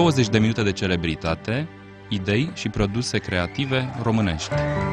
20 de minute de celebritate, idei și produse creative românești.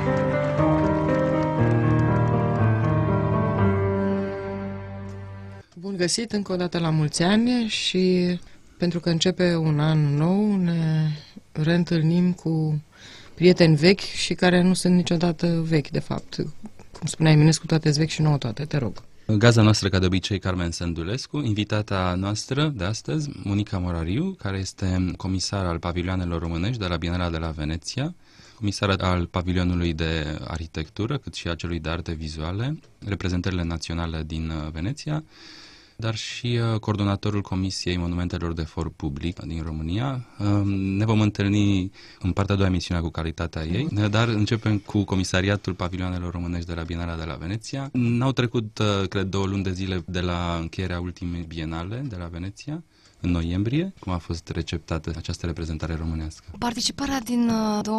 Bun găsit încă o dată la mulți ani și pentru că începe un an nou ne reîntâlnim cu prieteni vechi și care nu sunt niciodată vechi, de fapt. Cum spuneai, Eminescu, toate vechi și nouă toate, te rog. Gazda noastră, ca de obicei, Carmen Sândulescu, invitata noastră de astăzi, Monica Morariu, care este comisar al pavilioanelor românești de la Bienala de la Veneția, comisar al pavilionului de arhitectură, cât și a celui de arte vizuale, reprezentările naționale din Veneția, dar și coordonatorul Comisiei Monumentelor de For Public din România. Ne vom întâlni în partea a doua emisiunea cu calitatea ei, dar începem cu Comisariatul Pavilioanelor Românești de la Bienala de la Veneția. N-au trecut, cred, 2 luni de zile de la încheierea ultimei bienale de la Veneția, în noiembrie. Cum a fost receptată această reprezentare românească? Participarea din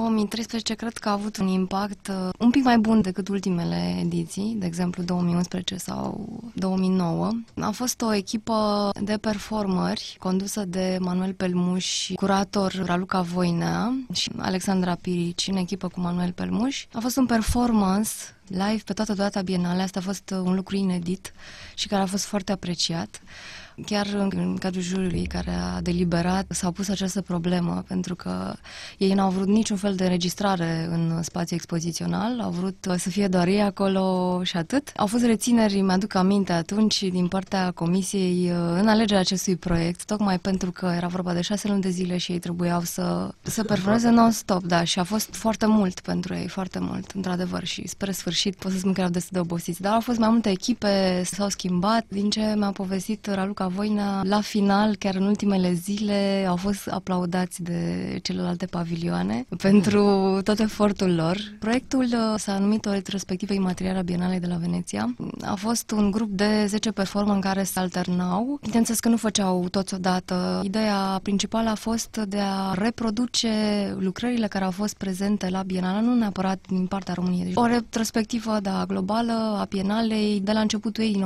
2013 cred că a avut un impact un pic mai bun decât ultimele ediții, de exemplu 2011 sau 2009. A fost o echipă de performeri condusă de Manuel Pelmuș, curator Raluca Voinea și Alexandra Pirici, în echipă cu Manuel Pelmuș. A fost un performance live pe toată durata bienale. Asta a fost un lucru inedit și care a fost foarte apreciat. Chiar în cadrul juriului care a deliberat s-a pus această problemă, pentru că ei n-au vrut niciun fel de înregistrare în spațiu expozițional, au vrut să fie doar ei acolo și atât. Au fost rețineri, mi-aduc aminte atunci, din partea comisiei în alegerea acestui proiect, tocmai pentru că era vorba de 6 luni de zile și ei trebuiau să performeze non-stop, da, și a fost foarte mult pentru ei, foarte mult, într-adevăr, și spre sfârșit pot să spun că erau destul de obosiți, dar au fost mai multe echipe, s-au schimbat, din ce mi-a povestit Raluca Voinea, la final, chiar în ultimele zile, au fost aplaudați de celelalte pavilioane pentru tot efortul lor. Proiectul s-a numit o retrospectivă imaterială a Bienalei de la Veneția. A fost un grup de 10 performeri în care se alternau. Bineînțeles că nu făceau toți odată. Ideea principală a fost de a reproduce lucrările care au fost prezente la Bienală, nu neapărat din partea României. O retrospectivă, da, globală a Bienalei de la începutul ei, din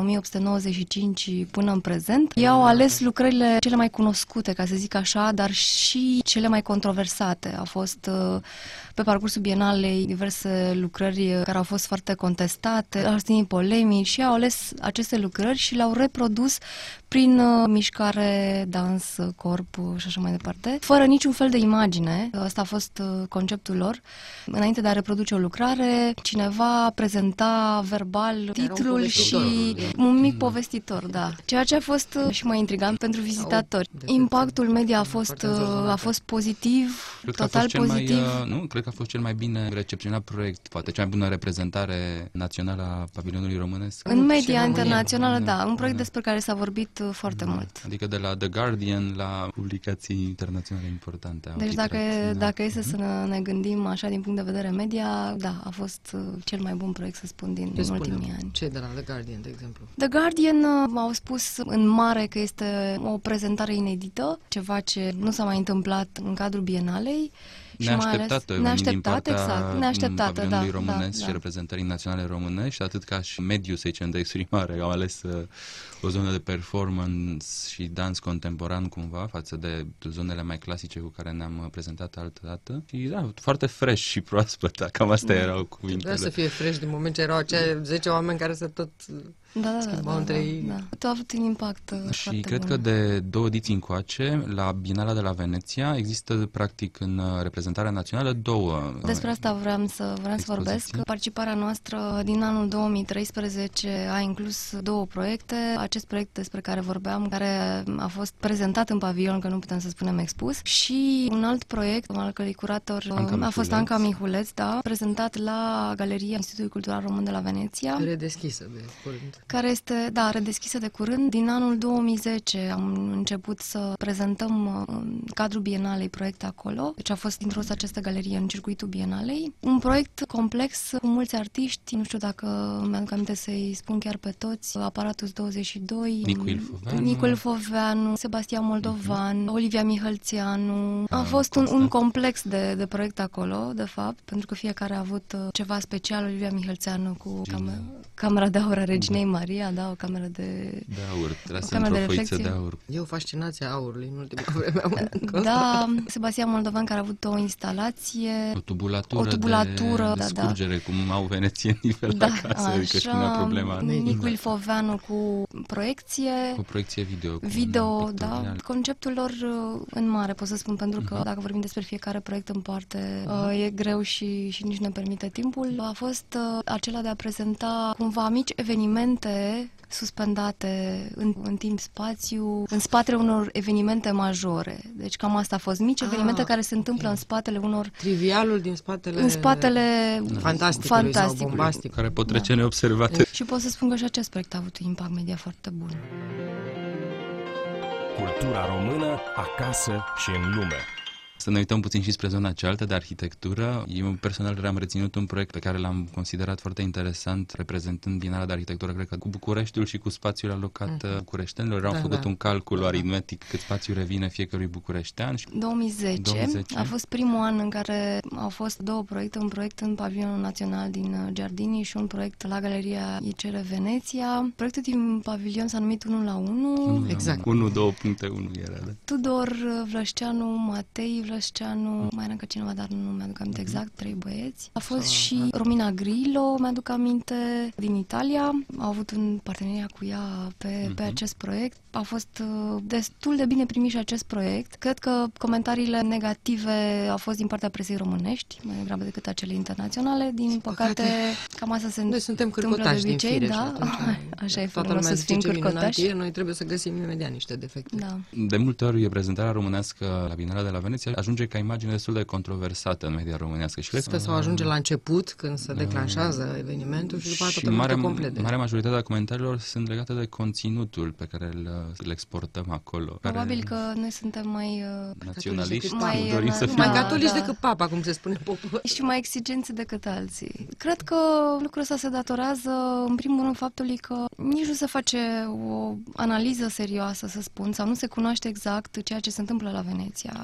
1895 până în prezent. Ei au ales lucrările cele mai cunoscute, ca să zic așa, dar și cele mai controversate. Au fost pe parcursul Bienalei diverse lucrări care au fost foarte contestate, au ținut polemici și au ales aceste lucrări și le-au reprodus prin mișcare, dans, corp și așa mai departe, fără niciun fel de imagine. Asta a fost conceptul lor. Înainte de a reproduce o lucrare, cineva prezenta verbal titlul și un mic povestitor, da. Ceea ce a fost și mai intrigant pentru vizitatori. Impactul media a fost pozitiv, total pozitiv. Cred că a fost cel mai bine recepționat proiect, poate cea mai bună reprezentare națională a pavilionului românesc. În media internațională, da, un proiect despre care s-a vorbit foarte mult. Adică de la The Guardian la publicații internaționale importante. Deci dacă este să ne gândim așa din punct de vedere media, da, a fost cel mai bun proiect, să spun, din ultimii ani. Ce de la The Guardian, de exemplu? The Guardian au spus în mare că este o prezentare inedită, ceva ce nu s-a mai întâmplat în cadrul Bienalei. Neașteptată, pavilionului românesc da. Și reprezentării naționale românești, atât ca și mediu, să zicem, de exprimare. Au ales o zonă de performance și dans contemporan cumva, față de zonele mai clasice cu care ne-am prezentat altă dată. Și da, foarte fresh și proaspătă, cam astea erau cuvintele. Trebuia să fie fresh din moment ce erau acei 10 oameni care se tot schimbau între ei. A avut un impact și cred că de 2 ediții încoace, la Bienala de la Veneția, există practic în reprezentarea națională 2. Despre asta vreau să vorbesc. Participarea noastră din anul 2013 a inclus 2 proiecte. Acest proiect despre care vorbeam, care a fost prezentat în pavilion, că nu putem să spunem expus, și un alt proiect, al cărui curator a fost Anca Mihuleț, da, prezentat la Galeria Institutului Cultural Român de la Veneția. Redeschisă de curând. Care este, da, redeschisă de curând. Din anul 2010 am început să prezentăm în cadrul Bienalei proiecte acolo. Deci a fost introdus această galerie în circuitul Bienalei. Un proiect complex cu mulți artiști, nu știu dacă mi-aduc aminte să-i spun chiar pe toți, Aparatus 22, Nicu Ilfoveanu, Sebastian Moldovan, Olivia Mihălțianu. A fost un complex de proiect acolo, de fapt, pentru că fiecare a avut ceva special. Olivia Mihălțianu cu Camera de Aur a Reginei Maria, da, o cameră de aur, trasă într-o foiță de aur. E o fascinație a aurului în ultima vreme. Da, Sebastian Moldovan, care a avut o instalație, o tubulatură de scurgere, cum au venețienii pe la casă, adică și punea problema. Nicu Ilfoveanu cu proiecție video, da. Conceptul lor în mare, pot să spun, pentru că dacă vorbim despre fiecare proiect în parte, e greu și nici ne permite timpul. A fost acela de a prezenta cumva mici evenimente suspendate în timp-spațiu, în spatele unor evenimente majore. Deci cam asta a fost, mici evenimente care se întâmplă în spatele unor... Trivialul din spatele fantasticului sau bombastic. Care pot trece neobservate. Și pot să spun că și acest proiect a avut un impact media foarte bun. Cultura română, acasă și în lume. Să ne uităm puțin și spre zona cealaltă de arhitectură. Eu personal am reținut un proiect pe care l-am considerat foarte interesant, reprezentând Bienala de Arhitectură, cred că cu Bucureștiul și cu spațiul alocat bucureștenilor. Au făcut un calcul aritmetic cât spațiu revine fiecărui bucureștean. 2010 a fost primul an în care au fost două proiecte, un proiect în Pavilionul Național din Giardini și un proiect la Galeria ICR Veneția. Proiectul din pavilion s-a numit 1 la 1. Exact. 1.2.1 era, da. Tudor Vlășceanu, Matei Vlășceanu, mai era încă cineva, dar nu mi-aduc aminte exact, 3 băieți. A fost și Romina Grillo, mi-aduc aminte, din Italia. Au avut un parteneriat cu ea pe acest proiect. A fost destul de bine primit și acest proiect. Cred că comentariile negative au fost din partea presei românești, mai degrabă decât acele internaționale. Din păcate, cam asta se noi suntem întâmplă de obicei, da? Așa e frumos să fim cârcotași. Noi trebuie să găsim imediat niște defecte. Da. De multe ori reprezentarea românească la Bienala de la Veneția ajunge ca imagine destul de controversată în media românească. Și cred că sau ajunge la început, când se declanșează evenimentul și după aceea complet. Marea majoritate a comentariilor sunt legate de conținutul pe care îl exportăm acolo. Probabil că noi suntem mai naționaliști, mai catolici decât papa, cum se spune popor. Și mai exigenți decât alții. Cred că lucrul ăsta se datorează, în primul rând, faptului că nici nu se face o analiză serioasă, să spun, sau nu se cunoaște exact ceea ce se întâmplă la Veneția.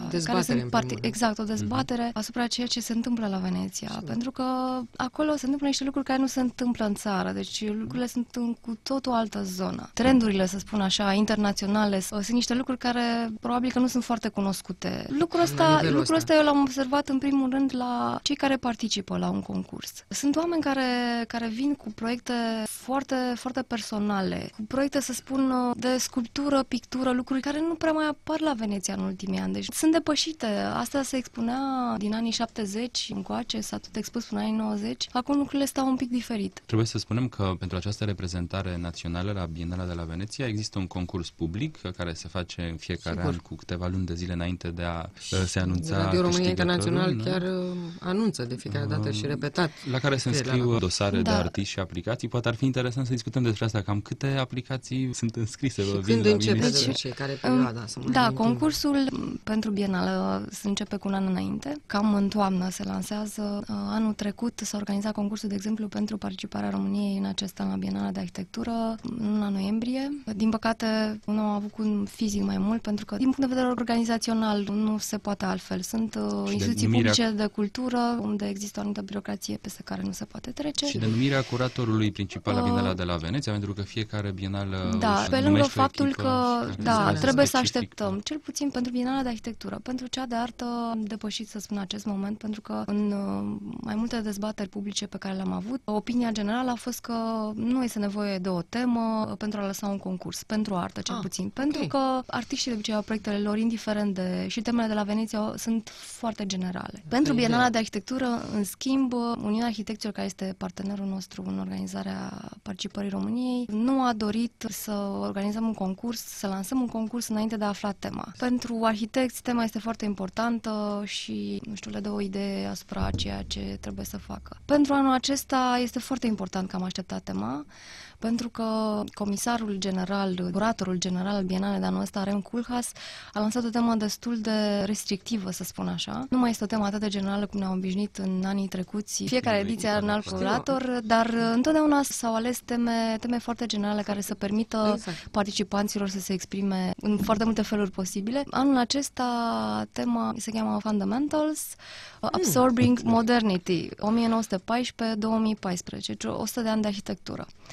Exact, o dezbatere asupra ceea ce se întâmplă la Veneția. Pentru că acolo se întâmplă niște lucruri care nu se întâmplă în țară. Deci lucrurile sunt cu tot o altă zonă. Trendurile, să spun așa, internaționale, sunt niște lucruri care probabil că nu sunt foarte cunoscute. Lucrul ăsta eu l-am observat în primul rând la cei care participă la un concurs. Sunt oameni care vin cu proiecte foarte, foarte personale, cu proiecte, să spun, de sculptură, pictură, lucruri care nu prea mai apar la Veneția în ultimii ani. Deci sunt depășite. Asta se expunea din anii 70 încoace, s-a tot expus până anii 90. Acum lucrurile stau un pic diferit. Trebuie să spunem că pentru această reprezentare națională la Bienala de la Veneția există un concurs public care se face în fiecare an cu câteva luni de zile înainte de a se anunța Radio România Internațional chiar anunță de fiecare dată și repetat. La care se înscriu dosare de artiști și aplicații. Poate ar fi interesant să discutăm despre asta, cam câte aplicații sunt înscrise. Când începe care perioada? Concursul pentru Bienală se începe cu un an înainte. Cam în toamnă se lansează. Anul trecut s-a organizat concursul, de exemplu, pentru participarea României în acest an la Bienala de Arhitectură, în luna noiembrie. Din păcate, nu am avut un fizic mai mult, pentru că, din punct de vedere organizațional, nu se poate altfel. Sunt instituții publice de cultură, unde există o anumită birocrație peste care nu se poate trece. Și denumirea curatorului principal la Bienala de la Veneția, pentru că fiecare bienală pe lângă faptul că trebuie să așteptăm, cel puțin pentru Bienala de Arhitectură, pentru cea de artă am depășit, să spun, acest moment, pentru că în mai multe dezbateri publice pe care le-am avut, opinia generală a fost că nu este nevoie de o temă pentru a lăsa un concurs, pentru artă cel puțin, pentru că artiștii de obicei au proiectele lor, indiferent de... și temele de la Veneția sunt foarte generale. Pentru Bienala de Arhitectură, în schimb, Uniunea Arhitecților, care este partenerul nostru în organizarea participării României, nu a dorit să organizăm un concurs, să lansăm un concurs înainte de a afla tema. Pentru arhitecți, tema este foarte importantă și, nu știu, le dă o idee asupra ceea ce trebuie să facă. Pentru anul acesta este foarte important că am așteptat tema, pentru că comisarul general, curatorul general al Bienalei de anul ăsta, Rem Koolhaas, a lansat o temă destul de restrictivă, să spun așa. Nu mai este o temă atât de generală cum ne-am obișnuit în anii trecuți. Fiecare ediție are un alt curator, dar întotdeauna s-au ales teme foarte generale care să permită participanților să se exprime în foarte multe feluri posibile. Anul acesta tema se cheamă Fundamentals, Absorbing Modernity, 1914-2014, 100 de ani de arhitectură.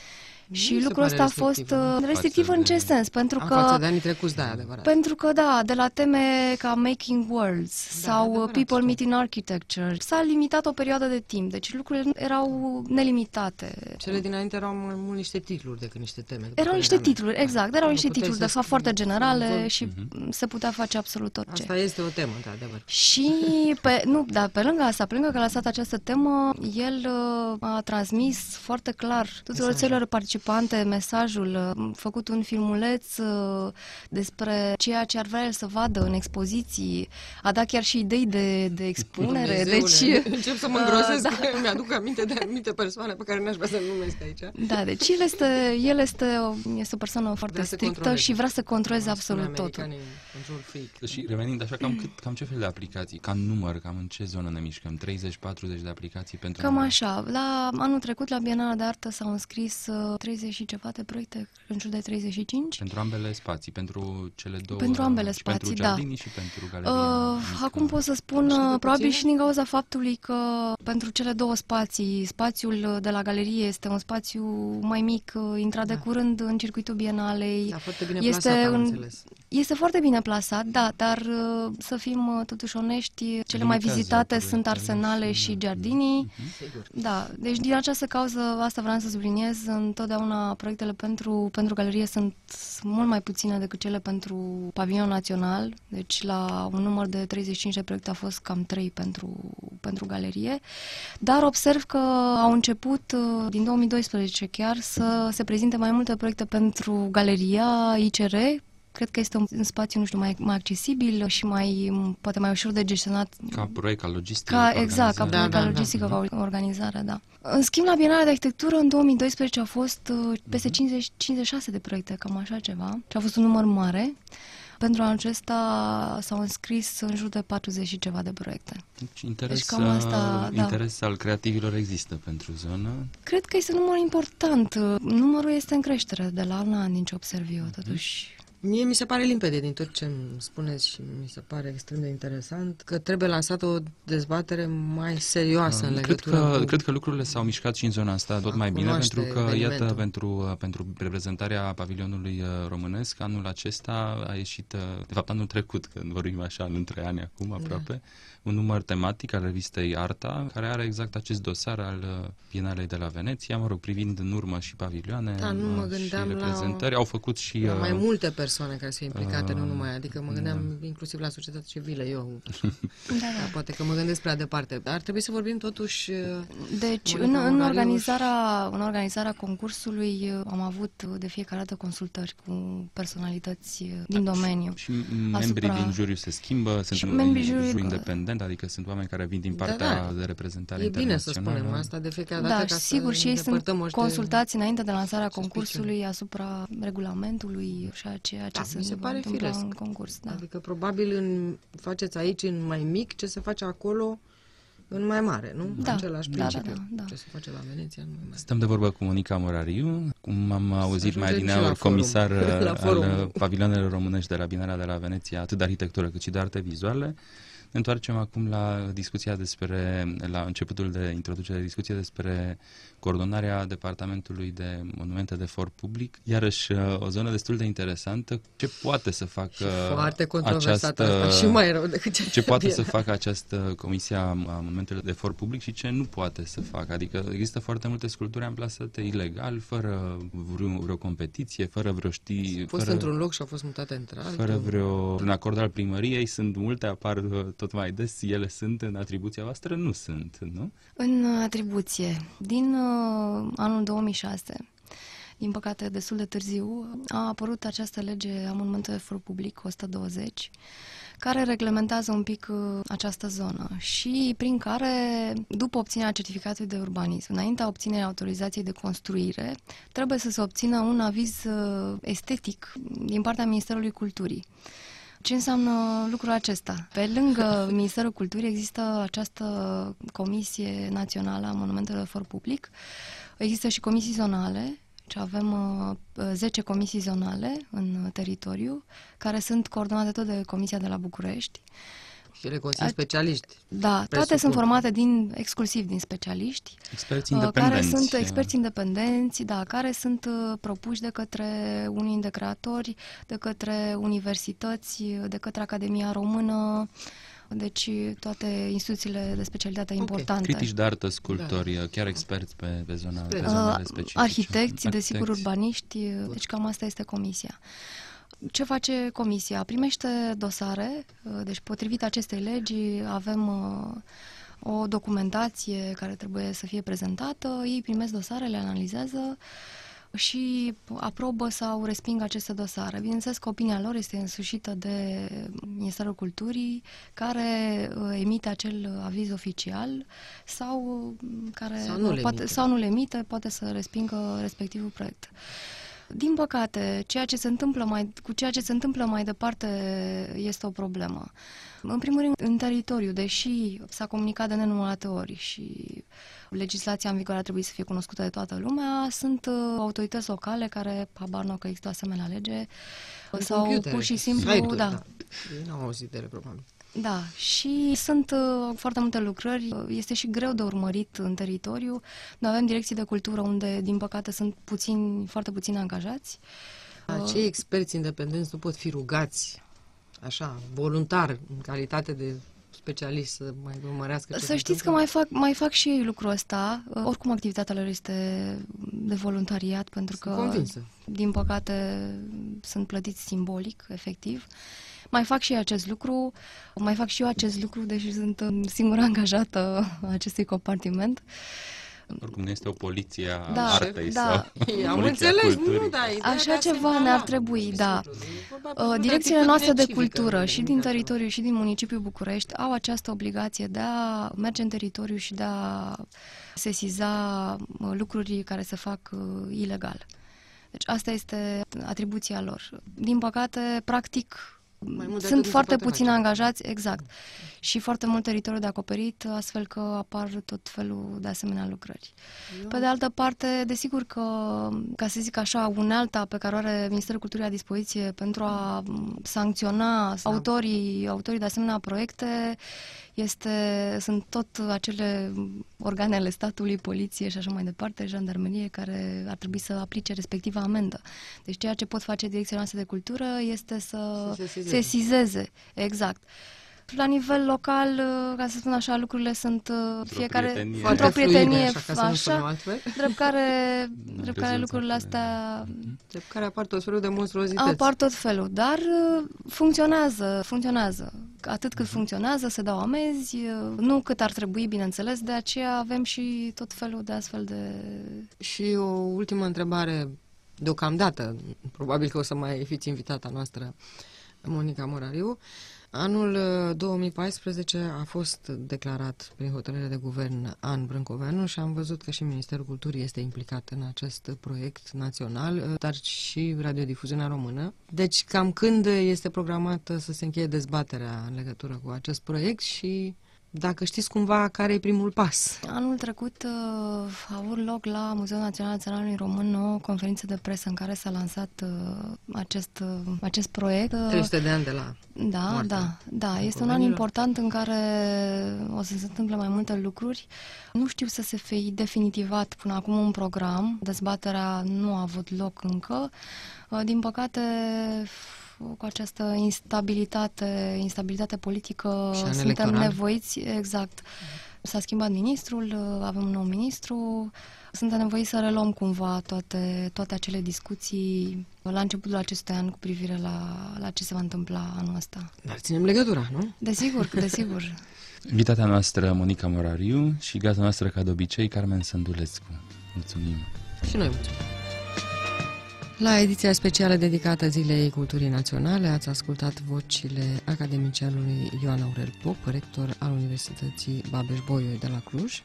Și Mi se lucrul pare ăsta a fost restrictiv în ce sens? Pentru că față de anii trecuți, da, adevărat. Pentru că, da, de la teme ca Making Worlds sau adevărat, People da. Meet in Architecture s-a limitat o perioadă de timp, deci lucrurile erau nelimitate. Cele dinainte erau mai mult niște titluri decât niște teme. Erau niște titluri, exact, erau niște puteai titluri, de să fapt, foarte generale vorbi. și se putea face absolut orice. Asta este o temă, într-adevăr. Și, pe lângă asta, pe lângă că a lăsat această temă, el a transmis foarte clar tuturor celor participante mesajul, făcut un filmuleț despre ceea ce ar vrea el să vadă în expoziții, a dat chiar și idei de expunere. Dumnezeule, Deci, încep să mă îngrosesc, da. că mi-aduc aminte de anumite persoane pe care n-aș vrea să numesc aici. Da, deci el este o persoană foarte Vrea să strictă controleze. și vrea să controleze Spune absolut totul. americanii, control freak. Și revenind așa, cam ce fel de aplicații, ca număr, cam în ce zonă ne mișcăm? 30-40 de aplicații pentru... Cam așa. La anul trecut, la Bienala de Artă, s-au înscris 30 și ceva de proiecte, în jur de 35. Pentru ambele spații, pentru cele două... Pentru ambele și spații, pentru da. Giardini și pentru Galeria Mică. Acum pot să spun, probabil și din cauza faptului că pentru cele două spații, spațiul de la galerie este un spațiu mai mic, intrat de curând în circuitul Bienalei. Da, foarte bine plasat, am înțeles. Este foarte bine plasat, da, dar să fim totuși onești, cele mai Limitează vizitate proiectele sunt Arsenale și Giardini. Sigur. Da, deci din această cauză, asta vreau să subliniez, întotdeauna proiectele pentru galerie sunt mult mai puține decât cele pentru pavilion național, deci la un număr de 35 de proiecte a fost cam 3 pentru galerie, dar observ că au început din 2012 chiar să se prezinte mai multe proiecte pentru galeria ICR. Cred că este un spațiu, nu știu, mai accesibil și poate mai ușor de gestionat. Ca proiect, ca logistică, Exact, ca proiect, ca logistică, ca organizare, da. În schimb, la Bienala de Arhitectură, în 2012 au fost peste 56 de proiecte, cam așa ceva, și a fost un număr mare. Pentru anul acesta s-au înscris în jur de 40 și ceva de proiecte. Deci interes, cam asta, da. interes al creativilor există pentru zonă. Cred că este un număr important. Numărul este în creștere de la un an, din ce observ eu, totuși. Mie mi se pare limpede din tot ce îmi spuneți și mi se pare extrem de interesant că trebuie lansată o dezbatere mai serioasă în legătură Cred că lucrurile s-au mișcat și în zona asta tot mai bine, pentru că, evenimentul. iată, pentru reprezentarea pavilionului românesc, anul acesta a ieșit, de fapt anul trecut, când vorbim așa, între ani acum aproape, un număr tematic al revistei Arta, care are exact acest dosar al Bienalei de la Veneția, mă rog, privind în urmă și pavilioane și reprezentări. Au făcut și... mai multe persoane care să fie implicate, nu numai, adică mă gândeam inclusiv la societatea civilă, eu. Da. Poate că mă gândesc prea departe, dar ar trebui să vorbim totuși... Deci, în organizarea concursului am avut de fiecare dată consultări cu personalități din domeniu. Și membrii din juriu se schimbă, sunt membrii juriu independent, adică sunt oameni care vin din partea de reprezentare internațională. E bine să spunem asta de fiecare dată, ca sigur, să și ei sunt consultați înainte de lansarea suspiciune. concursului asupra regulamentului și a ceea ce se va întâmpla în concurs. Da. Adică probabil faceți aici în mai mic ce se face acolo în mai mare, nu? Da, același principiu. Da. Ce se face la Veneția în mai mare. Stăm de vorbă cu Monica Morariu, cum am auzit mai adineauri, comisar al pavilionelor românești de la Bienala de la Veneția, atât de arhitectură cât și de arte vizuale. Ne întoarcem acum la discuția la începutul de introducere de discuție despre coordonarea Departamentului de Monumente de For Public. Iarăși o zonă destul de interesantă. Ce poate să facă foarte controversată asta, și mai rău decât ce poate să facă această Comisie a Monumentelor de For Public și ce nu poate să facă. Adică există foarte multe sculpturi amplasate ilegal, fără vreo competiție, fără vreo Au fost într-un loc și au fost mutate într-altul. Fără un acord al primăriei, sunt multe, apar tot mai des, ele sunt în atribuția voastră? Nu sunt, nu? În atribuție. Din anul 2006, din păcate destul de târziu, a apărut această lege a Monumentelor For Public 120, care reglementează un pic această zonă și prin care, după obținerea certificatului de urbanism, înaintea obținerii autorizației de construire, trebuie să se obțină un aviz estetic din partea Ministerului Culturii. Ce înseamnă lucrul acesta? Pe lângă Ministerul Culturii există această Comisie Națională a Monumentelor For Public, există și comisii zonale, și avem 10 comisii zonale în teritoriu, care sunt coordonate tot de Comisia de la București. Și le conțin specialiști. Da, toate sunt formate exclusiv din specialiști. Experți independenți. Care sunt experți independenți, da, care sunt propuși de către unii dintre creatori, de către universități, de către Academia Română, deci toate instituțiile de specialitate importante. Critici de artă, sculptori, chiar experți pe zonele specifice. Arhitecți, desigur, urbaniști, deci cam asta este comisia. Ce face comisia? Primește dosare, deci potrivit acestei legi avem o documentație care trebuie să fie prezentată, ei primesc dosare, le analizează și aprobă sau resping aceste dosare. Bineînțeles că opinia lor este însușită de Ministerul Culturii, care emite acel aviz oficial sau nu le emite, poate să respingă respectivul proiect. Din păcate, ceea ce se întâmplă mai departe este o problemă. În primul rând, în teritoriu, deși s-a comunicat de nenumărate ori și legislația în vigoare ar trebui să fie cunoscută de toată lumea, sunt autorități locale care habar n-au că există o asemenea lege sau pur și simplu... Da. Nu au auzit de ele, probabil. Da, și sunt foarte multe lucrări, este și greu de urmărit în teritoriu. Noi avem direcții de cultură unde, din păcate, sunt foarte puțini angajați. Acei experți independenți nu pot fi rugați, așa, voluntar, în calitate de specialist, să mai urmărească ce Să știți că mai fac și ei lucrul ăsta. Oricum, activitatea lor este de voluntariat, pentru că, din păcate, sunt plătiți simbolic, efectiv. Mai fac și acest lucru, deși sunt singura angajată a acestui compartiment. Oricum nu este o poliție a artei sau am înțeles, așa ceva ne-ar trebui, da. Direcțiile noastre de cultură și din teritoriu și din municipiul București au această obligație de a merge în teritoriu și de a sesiza lucruri care se fac ilegal. Deci asta este atribuția lor. Din păcate, practic, sunt foarte puțini angajați, exact, și foarte mult teritoriu de acoperit, astfel că apar tot felul de asemenea lucrări. Pe de altă parte, desigur că, ca să zic așa, unealta pe care o are Ministerul Culturii la dispoziție pentru a sancționa autorii de asemenea proiecte sunt tot acele organe ale statului, poliție și așa mai departe, jandarmerie, care ar trebui să aplice respectiva amendă. Deci ceea ce pot face direcțiile noastre de cultură este să sesizeze. Exact. La nivel local, ca să spun așa, lucrurile sunt fiecare într-o prietenie, așa, drept care lucrurile astea... Drept care apar tot felul de monstruozități. Apar tot felul, dar funcționează. Atât cât funcționează, se dau amenzi, nu cât ar trebui, bineînțeles, de aceea avem și tot felul de astfel de... Și o ultimă întrebare, deocamdată, probabil că o să mai fiți invitata noastră, Monica Morariu. Anul 2014 a fost declarat prin hotărâre de guvern an Brâncoveanu și am văzut că și Ministerul Culturii este implicat în acest proiect național, dar și Radiodifuziunea Română. Deci cam când este programată să se încheie dezbaterea în legătură cu acest proiect și dacă știți cumva care e primul pas? Anul trecut a avut loc la Muzeul Național al Țăranului Român o conferință de presă în care s-a lansat acest proiect. 300 de ani de la Da, este un an important în care o să se întâmple mai multe lucruri. Nu știu să se fi definitivat până acum un program. Dezbaterea nu a avut loc încă. Din păcate, cu această instabilitate politică suntem nevoiți, exact. S-a schimbat ministrul, avem un nou ministru, suntem nevoiți să reluăm cumva toate acele discuții la începutul acestui an cu privire la ce se va întâmpla anul ăsta. Dar ținem legătura, nu? Desigur. Invitata noastră, Monica Morariu, și gazda noastră, ca de obicei, Carmen Sândulescu. Mulțumim! Și noi mulțumim! La ediția specială dedicată Zilei Culturii Naționale ați ascultat vocile academicianului Ioan Aurel Pop, rector al Universității Babeș-Bolyai de la Cluj,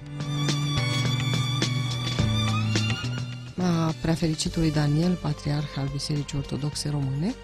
a preafericitului Daniel, patriarh al Bisericii Ortodoxe Române,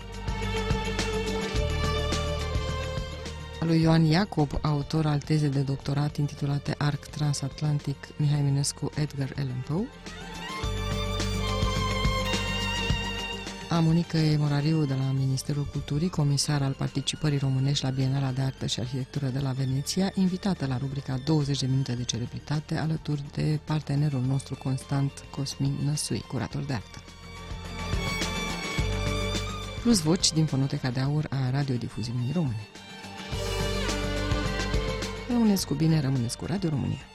a lui Ioan Iacob, autor al tezei de doctorat intitulate Arc Transatlantic Mihai Eminescu, Edgar Allan Poe, A Monica Morariu de la Ministerul Culturii, comisar al participării românești la Bienala de Artă și Arhitectură de la Veneția, invitată la rubrica 20 de minute de celebritate, alături de partenerul nostru constant, Cosmin Năsui, curator de artă. Plus voci din Fonoteca de Aur a Radiodifuziunii Române. Rămâneți cu bine, rămâneți cu Radio România.